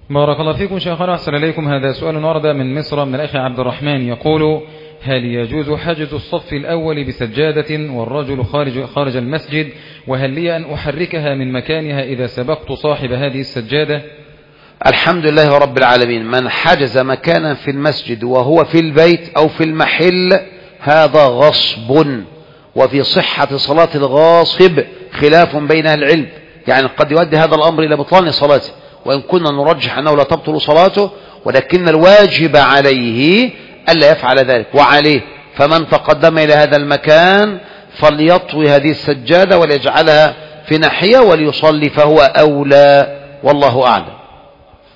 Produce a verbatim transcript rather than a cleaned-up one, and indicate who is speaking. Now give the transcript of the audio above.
Speaker 1: بارك الله فيكم شيخنا، أحسن إليكم. هذا سؤال ورد من مصر من الأخ عبد الرحمن يقول: هل يجوز حجز الصف الأول بسجادة والرجل خارج خارج المسجد، وهل لي أن أحركها من مكانها إذا سبقت صاحب هذه السجادة؟
Speaker 2: الحمد لله رب العالمين. من حجز مكانا في المسجد وهو في البيت أو في المحل هذا غصب، وفي صحة صلاة الغاصب خلاف بين العلم، يعني قد يؤدي هذا الأمر إلى بطلان صلاته، وإن كنا نرجح أنه لا تبطل صلاته، ولكن الواجب عليه ألا يفعل ذلك. وعليه فمن تقدم إلى هذا المكان فليطوي هذه السجادة وليجعلها في ناحية وليصلي، فهو أولى، والله أعلم.